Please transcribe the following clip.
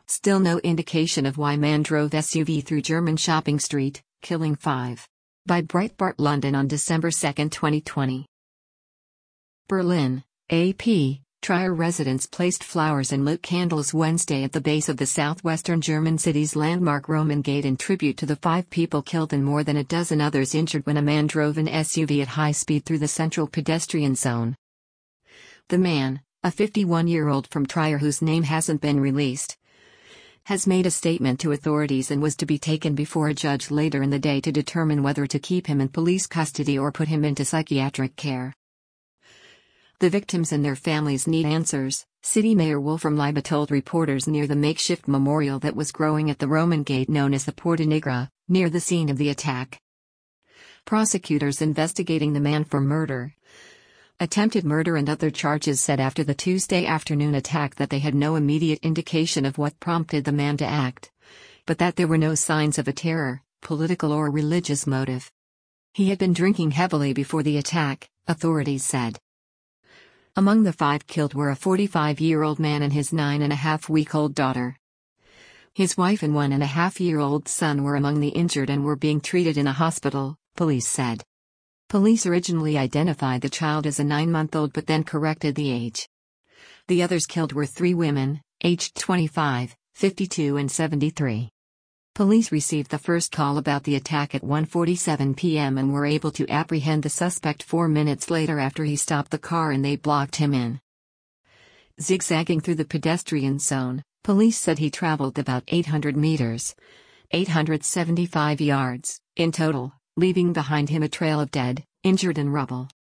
Still no indication of why man drove SUV through German shopping street, killing 5. By Breitbart London on December 2, 2020. Berlin, AP. Trier residents placed flowers and lit candles Wednesday at the base of the southwestern German city's landmark Roman Gate in tribute to the 5 people killed and more than a dozen others injured when a man drove an SUV at high speed through the central pedestrian zone. The man, a 51-year-old from Trier whose name hasn't been released, has made a statement to authorities and was to be taken before a judge later in the day to determine whether to keep him in police custody or put him into psychiatric care. The victims and their families need answers, City Mayor Wolfram Leiba told reporters near the makeshift memorial that was growing at the Roman Gate known as the Porta Nigra, near the scene of the attack. Prosecutors investigating the man for murder, attempted murder and other charges said after the Tuesday afternoon attack that they had no immediate indication of what prompted the man to act, but that there were no signs of a terror, political or religious motive. He had been drinking heavily before the attack, authorities said. Among the 5 killed were a 45-year-old man and his 9.5-week-old daughter. His wife and 1.5-year-old son were among the injured and were being treated in a hospital, police said. Police originally identified the child as a 9-month-old but then corrected the age. The others killed were 3 women, aged 25, 52 and 73. Police received the first call about the attack at 1:47 p.m. and were able to apprehend the suspect 4 minutes later after he stopped the car and they blocked him in. Zigzagging through the pedestrian zone, police said he traveled about 800 meters, 875 yards, in total, leaving behind him a trail of dead, injured and rubble.